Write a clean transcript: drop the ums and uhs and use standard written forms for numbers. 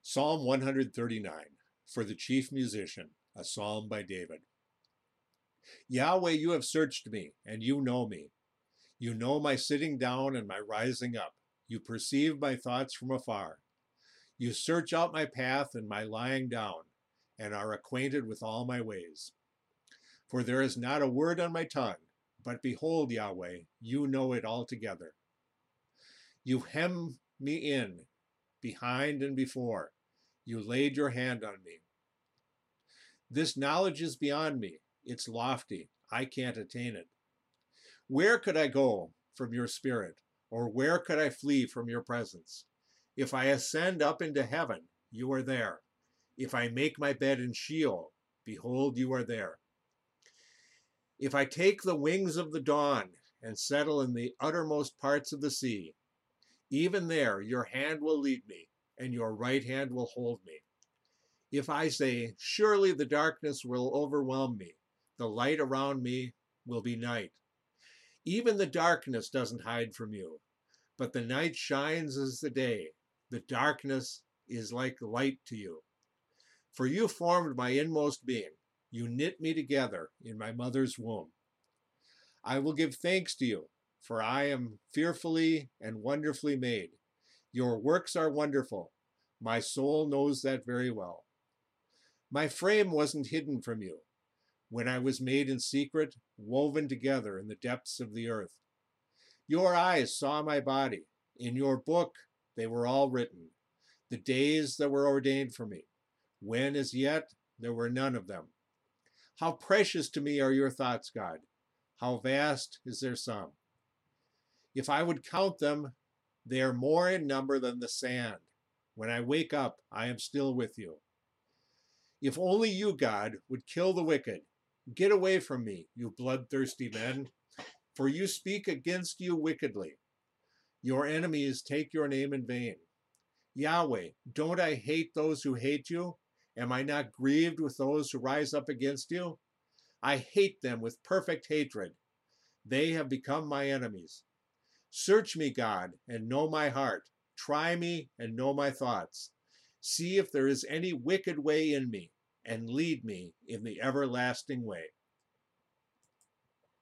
Psalm 139, for the chief musician, a psalm by David. Yahweh, you have searched me, and you know me. You know my sitting down and my rising up. You perceive my thoughts from afar. You search out my path and my lying down, and are acquainted with all my ways. For there is not a word on my tongue, but behold, Yahweh, you know it altogether. You hem me in, behind and before. You laid your hand on me. This knowledge is beyond me. It's lofty. I can't attain it. Where could I go from your spirit? Or where could I flee from your presence? If I ascend up into heaven, you are there. If I make my bed in Sheol, behold, you are there. If I take the wings of the dawn and settle in the uttermost parts of the sea, even there your hand will lead me, and your right hand will hold me. If I say, surely the darkness will overwhelm me, the light around me will be night. Even the darkness doesn't hide from you, but the night shines as the day. The darkness is like light to you. For you formed my inmost being. You knit me together in my mother's womb. I will give thanks to you, for I am fearfully and wonderfully made. Your works are wonderful. My soul knows that very well. My frame wasn't hidden from you when I was made in secret, woven together in the depths of the earth. Your eyes saw my body. In your book they were all written, the days that were ordained for me, when as yet there were none of them. How precious to me are your thoughts, God. How vast is their sum. If I would count them, they are more in number than the sand. When I wake up, I am still with you. If only you, God, would kill the wicked. Get away from me, you bloodthirsty men, for you speak against you wickedly. Your enemies take your name in vain. Yahweh, don't I hate those who hate you? Am I not grieved with those who rise up against you? I hate them with perfect hatred. They have become my enemies. Search me, God, and know my heart. Try me and know my thoughts. See if there is any wicked way in me, and lead me in the everlasting way.